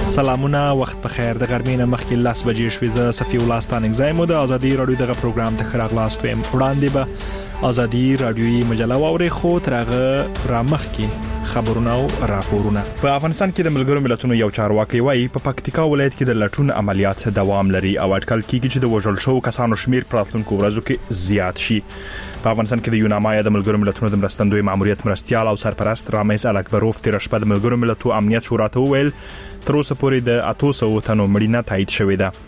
سلامونه، وخت په خیر. د غرمې نه مخکې 10 بجې شوې. زه صفي الله ستانګ زایم د ازادي رادیو دغه پروګرام ته خراغلاست ویم. وړاندې به ازادي رادیوي مجله واوري خو ترغه را مخکې خبرونه او راپورونه. په افغانستان کې د ملګرو ملتونو یو چارواکي وایي په پکتیکا ولایت کې د لټون عملیات دوام لري او اټکل کیږي چې د وژل شو کسانو شمیر په راتلونکو ورځو کې زیات شي. په افغانستان کې د یونامایا د ملګرو ملتونو د مرستندوی ماموریت مرستيال او سرپرست رامز الکبروف تیر شپه د ملګرو ملتونو امنیت شورا ته ویل تر اوسه پورې د 800 تنو مړینه تایید شوې ده.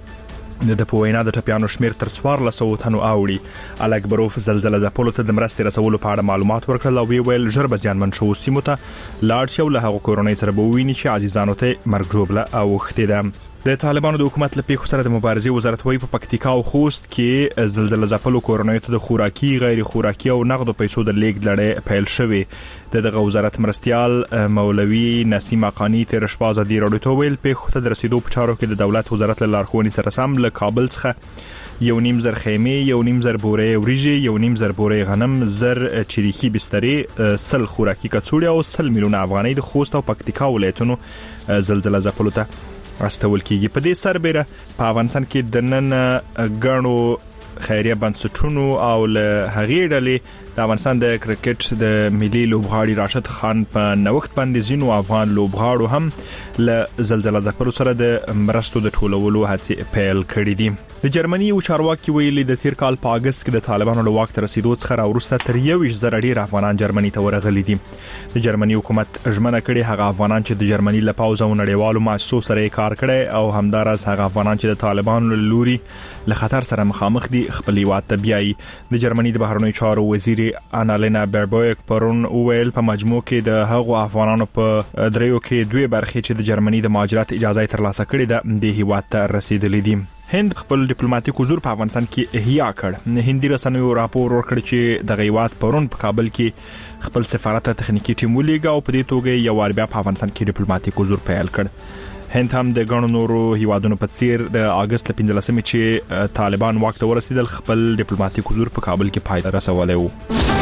د پوینا د ټپیانو شمیر تر 1400 تنو اوړي. الکبروف زلزلې ځپلو ته د مرستې رسولو په اړه معلومات ورکړل او ویل ژر به ځانمن شو سیمو ته لاړ شي او له هغو کورونې سره به وویني چې عزیزانو ته مرګ ژوبله او ختیده. د طالبانو د حکومت له پیښو سره د مبارزې وزارت وایي په پکتیکا او خوست کې زلزلې ځپلو کورونې ته د خوراکي غیر خوراکي او نقدو پیسو د لیږد لړۍ پیل شوې. دغه وزارت مرستيال مولوي نسیم اقانی تیر شپه ازادي رادیو ته ویل پیښو ته د رسیدو په چارو کې د دولت وزارت له لارښوونې سره سم له کابل څخه 1.5 زر خیمې 1.5 زر بورې وریجې 1.5 زر بورې غنم زر چریخي بسترې 100 خوراکي کڅوړې او 100 میلیونه افغانۍ د خوست او پکتیکا ولایتونو زلزلې ځپلو ته استول کیږي. په دې سربېره په افغانستان کې د نن غنو خیریه بنسټونو او له هغې ډلې د افغانستان د کرکټ د ملي لوبغاړي راشد خان په نوښت باندې ځینو افغان لوبغاړو هم له زلزلې ځپلو سره د مرستو د ټولولو هڅې پیل کړې دي. د جرمني یو چارواکي ویلي د تیر کال په اگست کې د طالبانو له واک ته رسیدو څخه راوروسته تر 1.0 ډیر افغانان جرمني ته ورغلي دي. د جرمني حکومت ژمنه کړې هغه افغانان چې د جرمني له پاوځ او نړیوالو مؤسسو سره کار کړي او همدارس هغه افغانان چې د طالبانو له لوري له خطر سره مخامخ دي خپل هیواد ته بیایي. د جرمني د بهرنیو چارو وزیر انالینا بربویک پرون ویل په مجموع کې د هغو افغانانو په دریو کې دوه برخې چې د جرمني د مهاجرت اجازه ترلاسه کړې ده د هیواد ته رسیدلې دي. هند خپل ډیپلوماټیک حضور په افغانستان کې احیا کړ. هندي رسنیو راپور ورکړ چې د غیوات پرون په کابل کې خپل سفارت تخنیکی ټیم ولېږه او په دې توګه یو وار بیا په افغانستان کې ډیپلوماټیک حضور پیل کړ. هند هم د غنو نورو هیوادونو په څیر د اگست 15 چې طالبان واک ته ورسېدل خپل ډیپلوماټیک حضور په کابل کې پای ته رسولی و.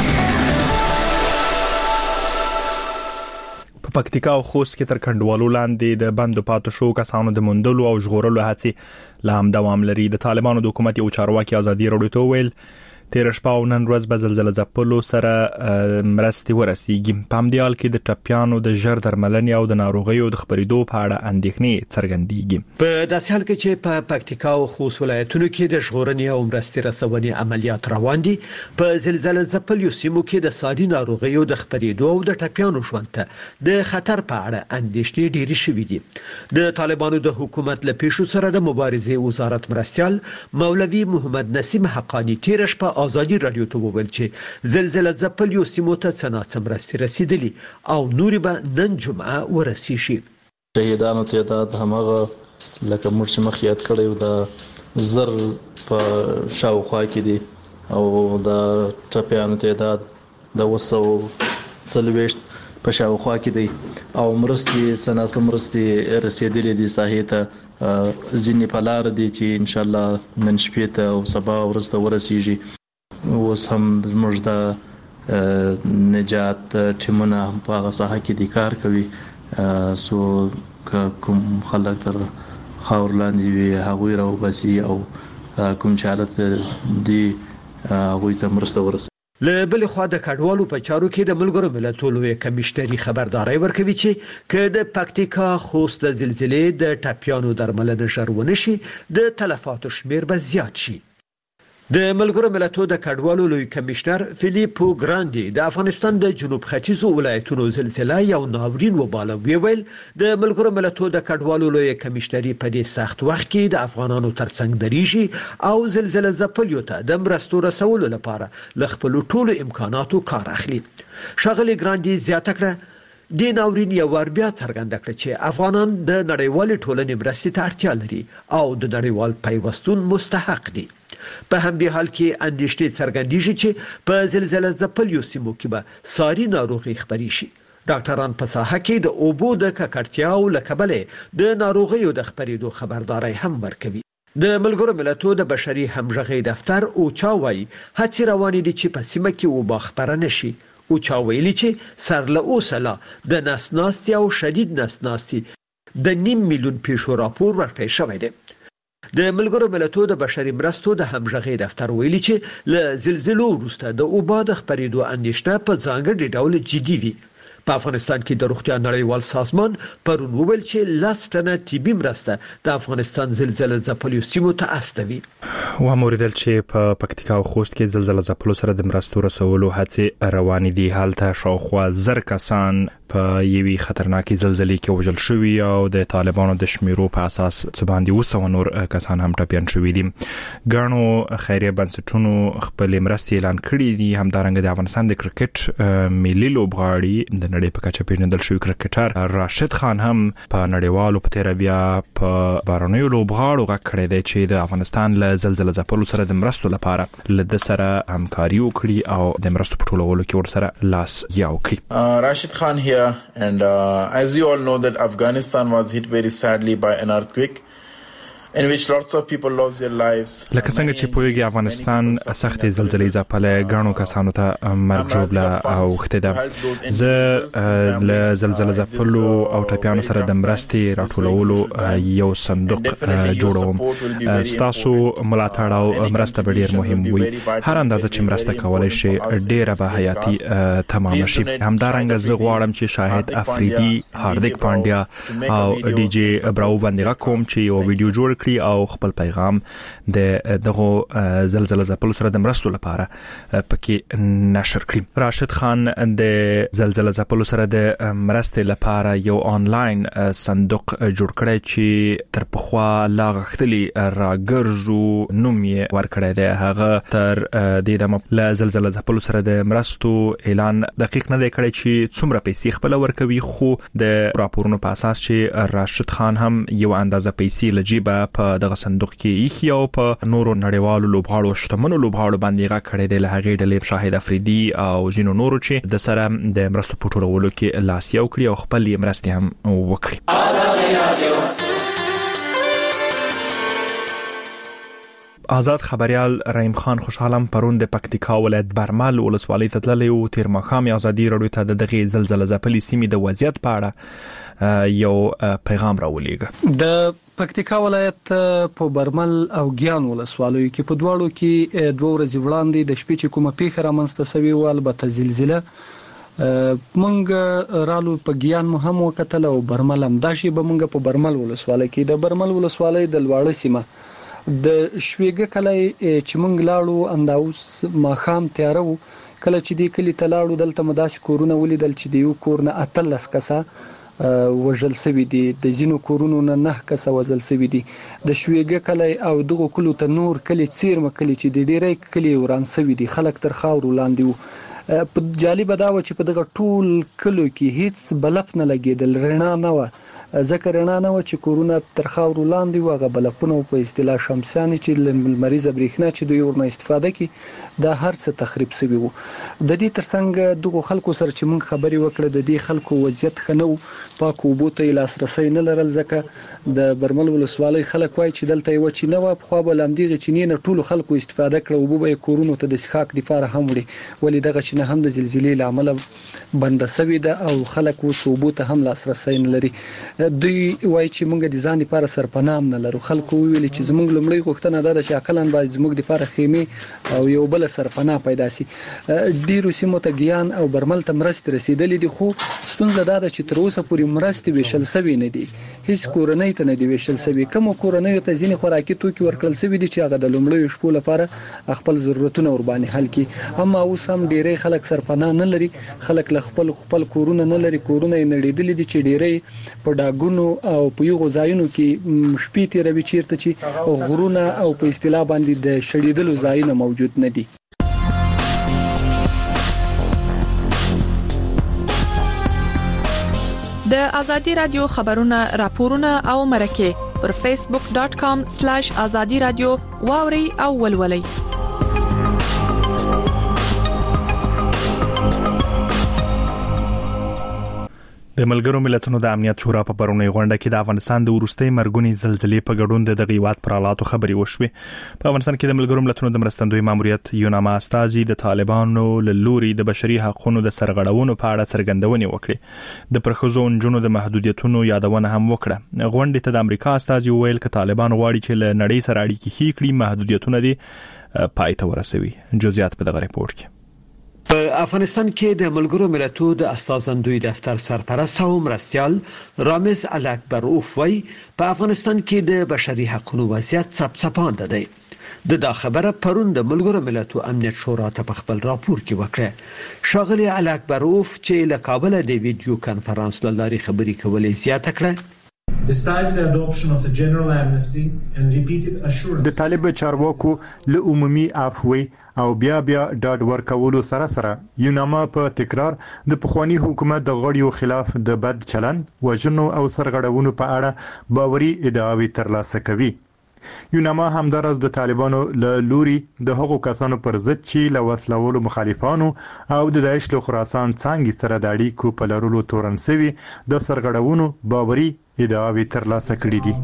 په پکتیکا او خوست کې تر کندوالو لاندې د بندو پاتو شو کسانو د مندلو او ژغورلو هڅې لا هم دوام لري. د طالبانو د حکومت یو چارواکي ازادي رادیو ته ویل تیر شپه او نن ورځ به زلزلې ځپلو سره مرستې ورسیږي. په همدې حال کې د ټپیانو د ژر درملنې او د ناروغیو د خپرېدو په اړه اندېښنې څرګندېږي. په داسې حال کې چې په پکتیکا او خوست ولایتونو کې د ژغورنې او مرستې رسونې عملیات روان دي، په زلزلې ځپلو سیمو کې د ساري ناروغیو د خپرېدو او د ټپیانو ژوند ته د خطر په اړه اندېښنې ډېرې شوې دي. د طالبانو د حکومت له پیښو سره د مبارزې وزارت مرستيال مولوي محمد نسیم حقانی تیر شپه ازادي رادیو ته وویل چې زلزلې ځپلو سیمو ته څنګه مرستې رسیدلې او نورې به نن جمعه ورسیږي. شهیدانو تعداد همغه لکه موږ چې مخیات کړیو د زر په شاوخوا کې دي او د ټپیانو تعداد د 240 په شاوخوا کې دي او مرستې څنګه مرستې رسیدلې دي ساحې ته ځینې په لار دي چې ان شاء الله نن شپې ته او سبا ورسته ورسیږي. اوس هم زموږ د نجات ټیمونه په هغه ساحه کې د کار کوي سو کوم خلک تر خاور لاندې وي هغوی راوباسي او کوم چې حالت دی هغوی ته مرسته ورسوي. له بل خوا د کډوالو په چارو کې د ملګرو ملتونو کمیشنري خبرداري ورکوي چې که د پکتیکا خوست د زلزلې د ټپیانو درملنه ژر ونشي د تلفاتو شمیر به زیات شي. د ملګرو ملتونو د کډوالو لوی کمشنر فیلیپو ګراندي د افغانستان د جنوب ختیځو ولایتونو زلزلې یو ناورین وباله ویل د ملګرو ملتونو د کډوالو لوی کمشنري په دې سخت وخت کې د افغانانو ترڅنګ دریږي او زلزلې ځپلو ته د مرستو رسولو لپاره ل خپل ټولو امکاناتو کار اخلي. شغله ګراندي زیاته کړه د ناورین یو ور بیا څرګنده کړ چې افغانان د نړیوال ټولنې مرستې ته اړتیا لري او د نړیوال پیوستون مستحق دي. په همدې حال کې اندېښنې څرګندېږي چې په زلزلې ځپلو سیمو کې به ساري ناروغي خپرې شي. ډاکټران په ساحه کې د اوبو د ککړتیا او لکبلې د ناروغیو د خپرېدو خبرداري هم ورکوي. د ملګرو ملتونو د بشري همغږي دفتر اوچا وايي هڅې روانې دي چې په سیمه کې وبا خپره نشي. اوچا ویلي چې سر له اوسه د نسناستي او شدید نسناستي د 9 میلیون پیښو راپور ورکړی شوی دی. د ملګرو ملتونو د بشري مرستو د همغږي دفتر ویلي چې له زلزلو وروسته د اوبو د خپرېدو اندېښنه په ځانګړي ډول جدي وي. په افغانستان کې د روغتیا نړیوال سازمان پرون وویل چې 10 ټنه طبي مرسته د افغانستان زلزلې ځپلو سیمو ته استوي. وموریدل چې په پکتیکا او خوست کې زلزلې ځپلو سره د مرستو رسولو هڅې روانې دي. حالته شاوخوا 1000 کسان په یوې خطرناکې زلزلې کې وژل شوي او د طالبانو د شمیرو په اساس څه باندې 200 نور کسان هم ټپیان شوي دي. ګڼو خیریه بنسټونو خپل مرستې اعلان کړي دي. همدارنګه د افغانستان د کرکټ ملي لوبغاړي د نړۍ په کچه پیژندل شوی کرکټر راشد خان هم په نړیوالو په تیر بیا په بارنیو لوبغاړو غږ کړی دی چې د افغانستان له زلزلې ځپلو سره د مرستو لپاره له د سره همکاري وکړي او د مرستو په ټولولو کې ورسره لاس یو کړي. Rashid Khan here. And as you all know that Afghanistan was hit very sadly by an earthquake in which lots of people lost their lives. لکه څنګه چې پوهیږي افغانستان سختې زلزلې ځپلې ګڼو کسانو ته مرګ ژوبله اوښتې ده. زه له زلزلې ځپلو او ټپیانو سره د مرستې راټولولو یو صندوق جوړوم. ستاسو ملاتړ او مرسته به ډیر مهم وي. هر اندازه چې مرسته کولای شي ډیره به حیاتي تمام شي. همدارنګه زه غواړم چې شاهد افریدي، هاردیک پانډیا او ډي جی براو باندې کوم چې یو ویډیو جوړ کړی او خپل پیغام د دغه زلزلې ځپلو سره د مرستو لپاره پکې نشر کړی. راشد خان د زلزلې ځپلو سره د مرستې لپاره یو آنلاین صندوق جوړ کړی چې تر پخوا لا غختلی راګرزو نوم یې ورکړی دی. هغه تر دې دمه له زلزلې ځپلو سره د مرستو اعلان دقیق نه دی کړی چې څومره پیسې خپل ورکوي، خو د راپورونو په اساس چې راشد خان هم یو اندازه پیسې لجیبه په دغه صندوق کې ایښي او په نورو نړیوالو لوبغاړو شتمنو لوبغاړو باندې غږ کړی دی. له هغې ډلې شاهد افریدي او ځینو نورو چې د سره د مرستو په ټولولو کې لاس یو کړي او خپل یې مرستې هم وکړي. آزاد خبريال رحیم خان خوشحالم پرون د پکتیکا ولایت برمل ولسوالۍ ته تللی و. تیر ماښام ازادي راډیو ته د دغه زلزلې ځپلې سیمې د وضعیت په اړه یو پیغام راولېږه. د پکتیکا ولایت په برمل او ګیان ولسوالیو کې په دواړو کې 2 ورځې وړاندې د شپې چې کومه پیښه رامنځته شوې و، البته زلزلہ، مونږ رالو په ګیان مو هم وکتل او برمل هم. دا شی به مونږ په برمل ولسوالۍ کې د برمل ولسوالۍ د لواړه سیمه د شویګه کلی چې مونږ لاړو انداوس ماښام تیاره و. کله چې دی کلی ته لاړو دلته مداسې کورونه ولیدل چې د یو کور نه 18 کسه وژل شوي دي، د ځینو کورونو نه 9 کسه وژل شوي دي. د شویګه کلی او دغه کلو ته نور کلی څیرمه کلی چې د ډیری کلی وران شوي دي، خلک تر خاورو لاندې وو. په جالب دا و چې په دغه ټول کلو کې هیڅ بلپ نه لګیدل، رڼا نه و. ځکه رڼا نه و چې کورونه تر خاورو لاندې و. هغه بلپونه په اصطلاح شمسیانې چې لمریزه برېښنا چې دوی ورنه استفاده کوي دا هر څه تخریب شوي وو. د دې ترڅنګ دغه خلکو سره چې موږ خبرې وکړه د دې خلکو وضعیت ښه نه و. پاکو اوبو ته لاسرسی نه لرل، ځکه د برمل ولسوالۍ خلک وایي چې دلته یوه چینه وه، پخوا به له همدغې چینې نه ټولو خلکو استفاده کړه، اوبه به یې کورونو ته د څښاک دپاره هم وړي، ولې دغه چینه هم د زلزلې له امله بنده شوې ده او خلک اوس اوبو ته هم لاسرسی نه لري. دوی وایي چې موږ د ځان لپاره سرپناه هم نه لرو. خلکو ویلي چې زموږ لومړی غوښتنه دا ده چې اقلا باید زموږ لپاره خیمې او یو بل سرپناه پیدا شي. ډیرو سیمو ته ګیان او برمل ته مرستې رسیدلې دي، خو ستونزه دا ده چې تر اوسه پورې مرستې ویشل شوي نه دي. هیڅ کورنۍ ته نه دی ویشل شوي. کوم کورنۍ ته ځینې خوراکي توکي ورکړل شوي دي چې هغه د لومړیو شپو لپاره خپل ضرورتونه ور باندې حل کړي. اما اوس هم ډیری خلک سرپناه نه لري، خلک له خپل کورونه نه لري، کورونه یې نړېدلي دي چې ډیری په ډاګونو او په یو ځایونو کې شپې تیروي چیرته چې غرونه او په اصطلاح باندې د شړېدلو ځایونه موجود نه دي. د ازادي رادیو خبرونه، راپورونه او مرکه پر facebook.com/azadi radio واوري او ولولي. د ملګرو ملتونو د امنیت شورا په پرونی غونډه کې د افغانستان د ورستۍ مرګونی زلزلې په ګډون د غیوات پر حالاتو خبري وشوي. په افغانستان کې د ملګرو ملتونو د مرستندوی ماموریت یوناما استازي د طالبانو له لوري د بشري حقوقو د سرغړونو په اړه څرګندونې وکړې. د پرخزو انجونو د محدودیتونو یادونه هم وکړه. غونډې ته د امریکا استازي ویل ک طالبان غواړي چې له نړۍ سره اړیکې ښې کړي، محدودیتونه دي پای ته ورسوي. جزئیات په دغه ریپورت کې. په افغانستان کې د ملګرو ملتونو د استازندوی دفتر سرپرست او مرستیال رامز الاکبروف وای په افغانستان کې د بشري حقوقو وضعیت څپڅپانده دی. د خبره پرون د ملګرو ملتونو امنیت شورا ته په خپل راپور کې وکړه. شاغلی الاکبروف چې له کابل د ویډیو کانفرنس له لارې خبري کولې زیاته کړه. د طالب چارواکو له عمومي عفوي او بیا ډاډ ورکولو سره یوناما په تکرار د پخوانی حکومت د غړیو خلاف د بد چلن، وژنو او سرغړونو په اړه باوري ادعاوې ترلاسه کوي. یوناما همدارس د طالبانو له لوري د هغو کسانو پر ضد چې له وسلوالو مخالفانو او د داعش له خراسان څنګه سره د اړیکو په لرلو تورن سوي د سرغړونو باوري ادعاوې ترلاسه کړې دي.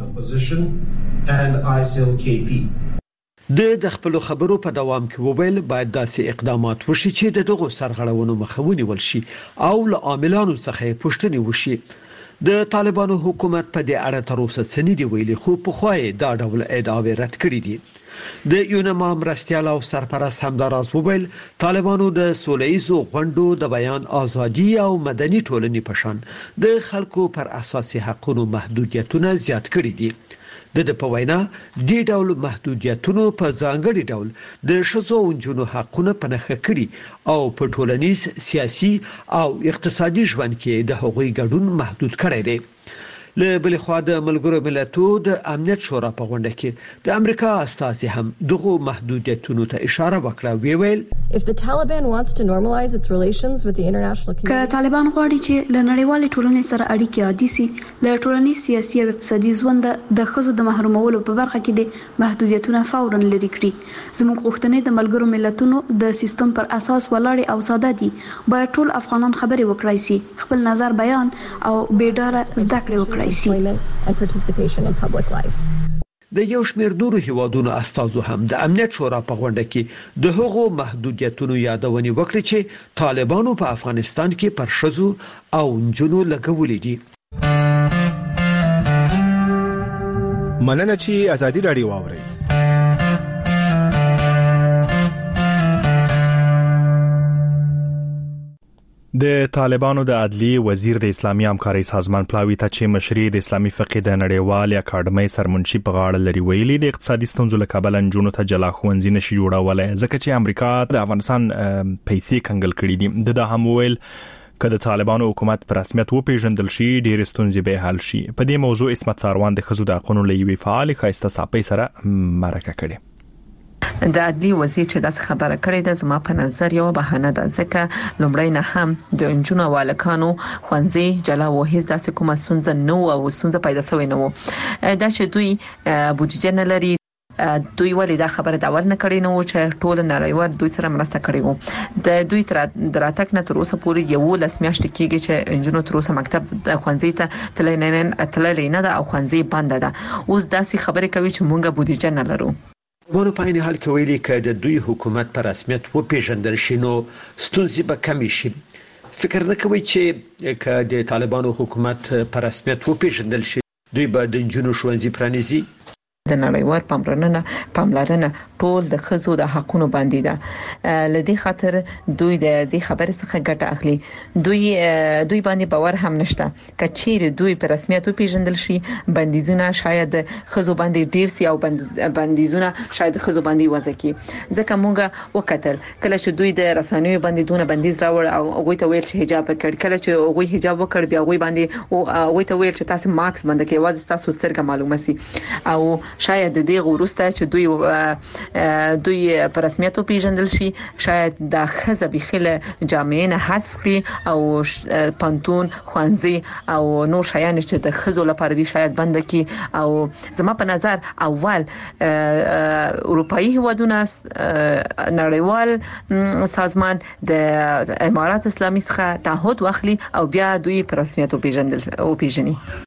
د خپل خبرو په دوام کې وویل باید داسې اقدامات وشي چې دغه سرغړونو مخاوني ولشي او له عاملانو څخه پوښتنه وشي. د طالبانو حکومت په دې اړه تر اوسه څه نه دی ویلي، خو په خوای دا ډول ادعاوې رد کړې دي. د یوناما مرستیال او سرپرست همداراز وویل طالبانو د سولهییزو غونډو د بیان ازادي او مدني ټولنې په شان د خلکو پر اساسي حقوقو محدودیتونه زیات کړي دي. د په وینا د ډول محدودیتونو په ځانګړي ډول د شذو او جنو حقونه پنهخه کړي او په ټولنیز، سیاسي او اقتصادي ژوند کې د هغوی ګډون محدود کړي دي. له بل خوا د ملګرو ملتونو د امنیت شورا په غونډه کې د امریکا استازي هم دغه محدودیتونو ته اشاره وکړه. ویل که طالبان غواړي چې له نړیوال ټولنې سره اړیکې عادي سي، له ټولنیز، سیاسي او اقتصادي ژوند د خزو د محرومولو په برخه کې د محدودیتونو فورا لري کړي. زموږ غوښتنې د ملګرو ملتونو د سیستم پر اساس ولاړ او ساده دي. باید ټول افغانان خبرې وکړي سي، خپل نظر بیان او بیډاره زده کړې وکړي. د یو شمېر نورو هیوادونو استازو هم د امنیت شورا په غونډه کې د هغو محدودیتونو یادونه وکړه چې طالبانو په افغانستان کې پر شذو او جنو لګولې دي. مننه چې ازادي رادیو واوري. د طالبانو د عدلی وزیر د اسلامي همکارۍ سازمان پلاوی ته چې مشري د اسلامي فقې د نړیوال اکاډمۍ سرمنشي په غاړه لري ویلي د اقتصادي ستونزو له کبله نجونو ته جلا ښوونځي نشي جوړولای ځکه چې امریکا د افغانستان پیسې کنګل کړي دي. د هم ویل که د طالبانو حکومت پر رسمیت وپیژندل شي ډېر ستونزې به حل شي. په دې موضوع اسمت ساروان د خزو د حقوقو لوی فعال خایسته صاحب سره مرکه کړي. د عدلی وزیر چې داس خبره کړې ده زما په نظر یو بهانه ده ځکه لومړی نه هم د انجونو والکانو خوانځي جلا و هیڅ داسې کومه ستونزه نه او ستونزه پیدا شوې نه و. دا چې دوی بودیجه نه لري، دوی ولې دا خبره د اول نه کړې نو چې ټول نړیوال دوی سره مرسته کړې وو. د دوی دراتک نه تر اوسه پورې یو لس میاشتې کېږي چې انجونو تر اوسه مکتب د خوانځي ته تللې نه ده او خوانځي بند ده. اوس داسې خبره کوي چې مونږه بودیجه نه لرو. ورو په عین حال کې ویلي چې د دوی حکومت پر رسمیت وپیژندل شي نو ستونزې به کم شي. فکر نه کوي چې که د طالبانو حکومت پر رسمیت وپیژندل شي دوی به د جنو ښوونځي پرانیزي. د نړیوال پاملرنه ټول د خزو د حقوقو باندې ده. لدی خاطر دوی د دې خبرې څخه ګټه اخلي. دوی باندې باور هم نشته کچیر دوی په رسمیت پیژندل شي بندیزونه شاید خزو باندې ډیر سي او بندیزونه شاید خزو باندې وځي ځکه مونږه وکتل کله چې دوی د رسنیو باندې دونه بندیز راوړ او هغه ته ویل چې حجاب کړ، کله چې هغه حجاب وکړ بیا هغه باندې او هغه ته ویل چې تاسو ماکس باندې کې واځي تاسو سرګه معلومه سي او شاید د دې غوړسته چې دوی دوی په رسمیت پیژندل شي، شاید د خزه بخله جامعه نه حذف کړي او پانتون خوانزي او نور شایان چې د خزو لپاره دي شاید بند کړي. او زما په نظر اول اروپאי هیوادونه نړیوال سازمان د امارات اسلامي څخه تعهد واخلي او بیا دوی په رسمیت پیژني.